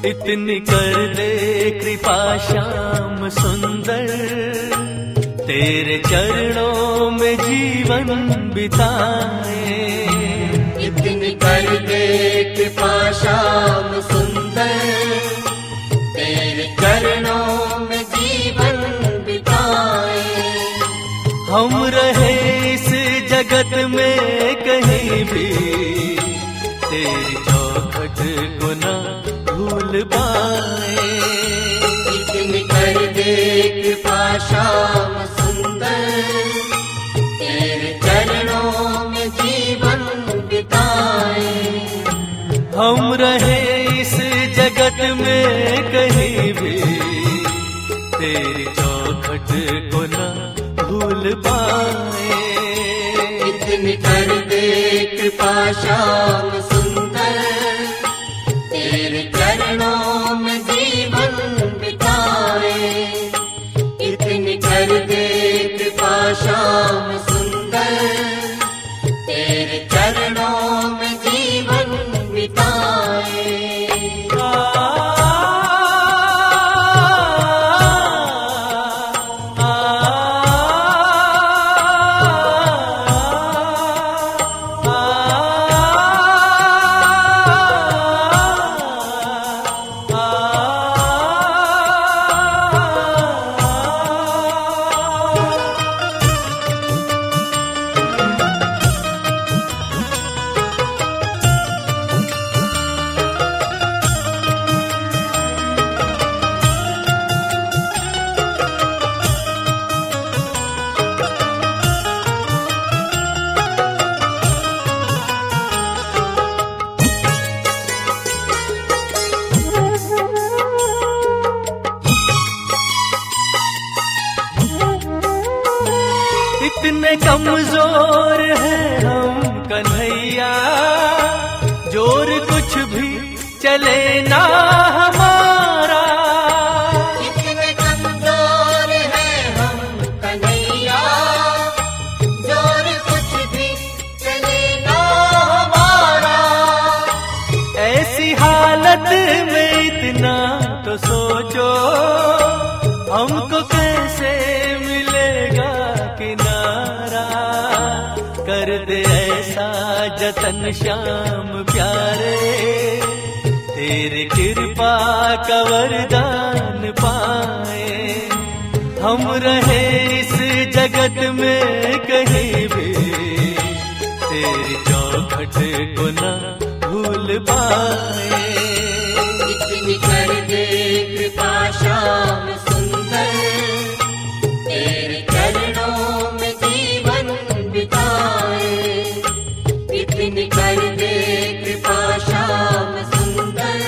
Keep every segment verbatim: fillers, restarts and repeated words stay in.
इतनी कर दे कृपा श्याम सुंदर, तेरे चरणों में जीवन बिताए। इतनी कर दे कृपा श्याम सुंदर, तेरे चरणों में जीवन बिताए। हम रहे इस जगत में कहीं भी, तेरी चौखट को ना भूल पाए। इतनी कर दे कृपा श्याम सुंदर, तेरे चरणों में जीवन बिताए। हम रहे इस जगत में कहीं भी, तेरी चौखट को ना भूल पाए। इतनी कर दे कृपा श्याम सुंदर, तेरे चरणों में जीवन बिताए। इतनी कर दे कृपा श्याम सुंदर, तेरे चरणों में जीवन बिताए। इतने कमजोर हैं हम कन्हैया, जोर कुछ भी चले ना हमारा। इतने कमजोर हैं हम कन्हैया, जोर कुछ भी चले ना हमारा। ऐसी हालत में इतना तो सोचो, हमको कैसे मिलेगा किनारा। कर दे ऐसा जतन श्याम प्यारे, तेरे कृपा का वरदान पाए। हम रहे इस जगत में कहीं भी, तेरी चौखट को ना भूल पाए। इतनी कर दे कृपा श्याम सुंदर, तेरे चरणों में जीवन बिताए। इतनी कर दे कृपा श्याम सुंदर,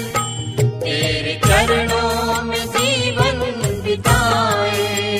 तेरे चरणों में जीवन बिताए।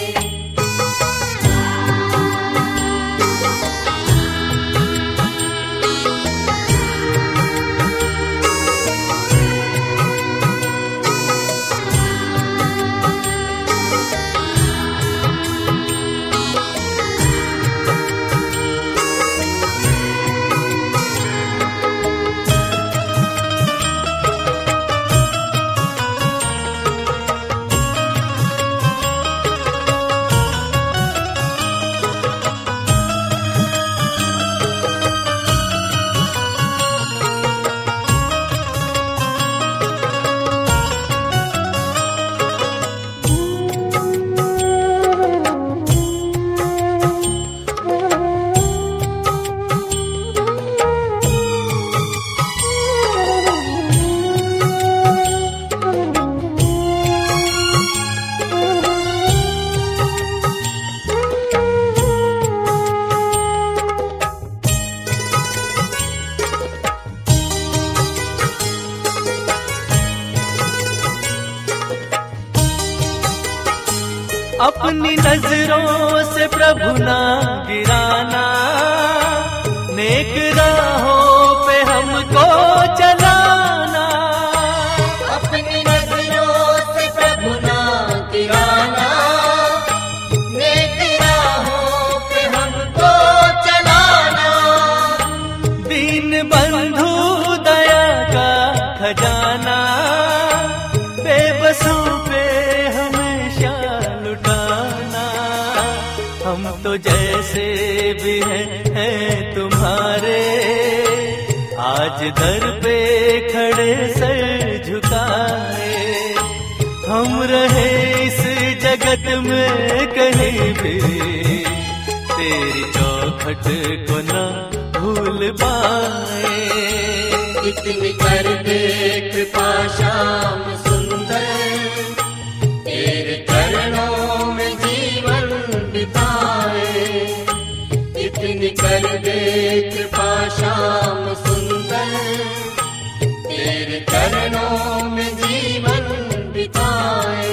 अपनी नजरों से प्रभु ना गिराना, नेक राहों पे हमको चलाना। अपनी नजरों से प्रभु ना गिराना, नेक राहों पे हमको चलाना। दीन बंधु दया का खजाना, गिराना, बेबसों पे हमेशा लुटाना। हम तो जैसे भी हैं हैं तुम्हारे, आज दर पे खड़े सर झुकाए। हम रहे इस जगत में कहीं भी, तेरी चौखट को न भूल पाए। इतनी कर दे कृपा श्याम सुंदर, तेरे चरणों में जीवन बिताए। इतनी कर दे कृपा श्याम सुंदर, तेरे चरणों में जीवन बिताए।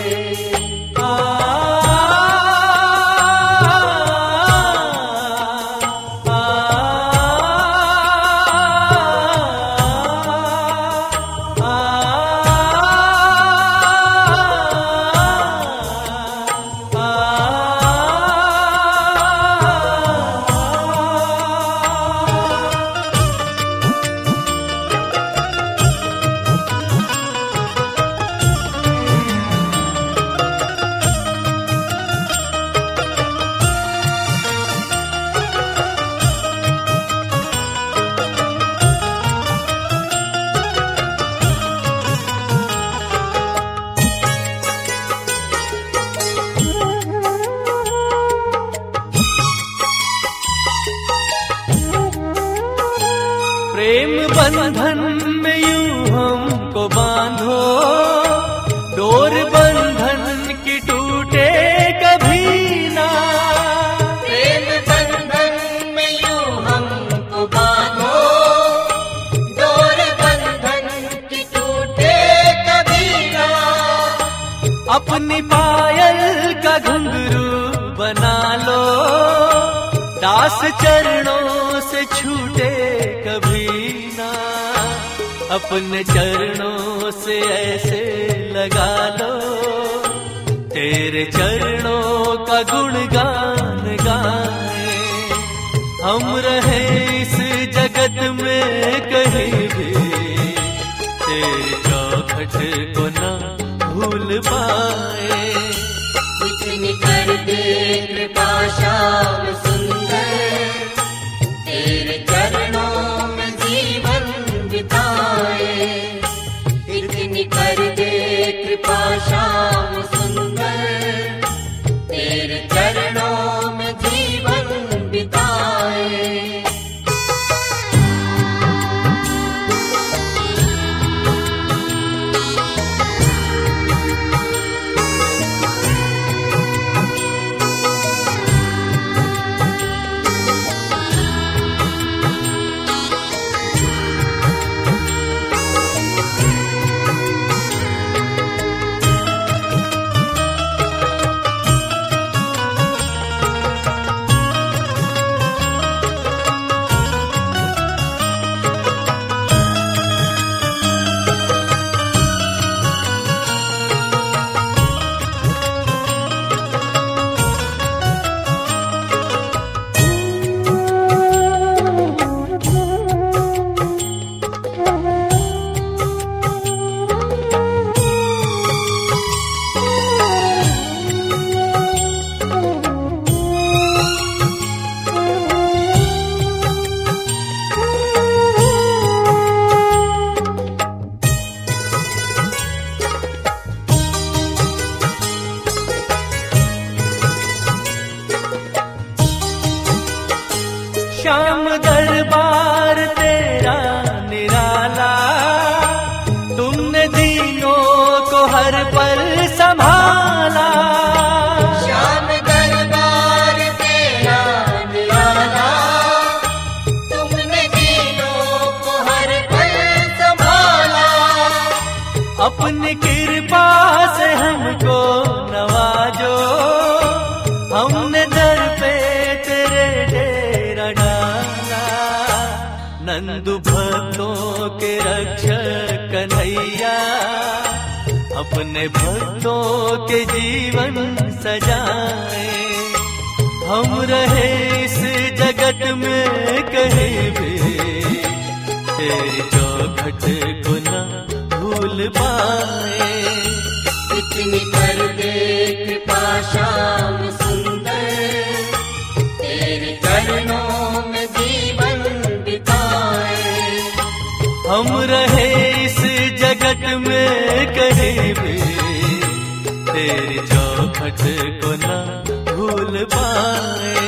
प्रेम बंधन में यूं हमको बांधो, डोर बंधन की टूटे कभी ना। प्रेम बंधन में यूं हमको बांधो, डोर बंधन की टूटे कभी ना। अपनी पायल का घुंघरू बना लो, दास चरणों से छूटे कभी ना। अपने चरणों से ऐसे लगा लो, तेरे चरणों का गुणगान गाए। हम रहे इस जगत में कहीं भी, तेरे चौखट को न भूल पाए। इतनी कर दे कृपा श्याम सुंदर, तेरे चरणों में जीवन बिताए। इतनी कर दे कृपा श्याम सुंदर, तेरे चरणों में जीवन बिताए। श्याम दरबार तेरा निराला, तुमने दीनों को हर पल संभाला। श्याम दरबार तेरा निराला, तुमने दीनों को हर पल संभाला। अपनी कृपा से हमको नवाजो, हमने दर पे तेरे डेरा डाला। नंदू भक्तों के रक्षक कन्हैया, अपने भक्तों के जीवन सजाए। हम रहे इस जगत में कहीं भी, तेरी चौखट को न भूल भूल पाए। इतनी कर दे कृपा श्याम सुंदर, तेरे चरणों में जीवन बिताए। हम रहे इस जगत में कहीं भी, तेरी चौखट को ना भूल पाए।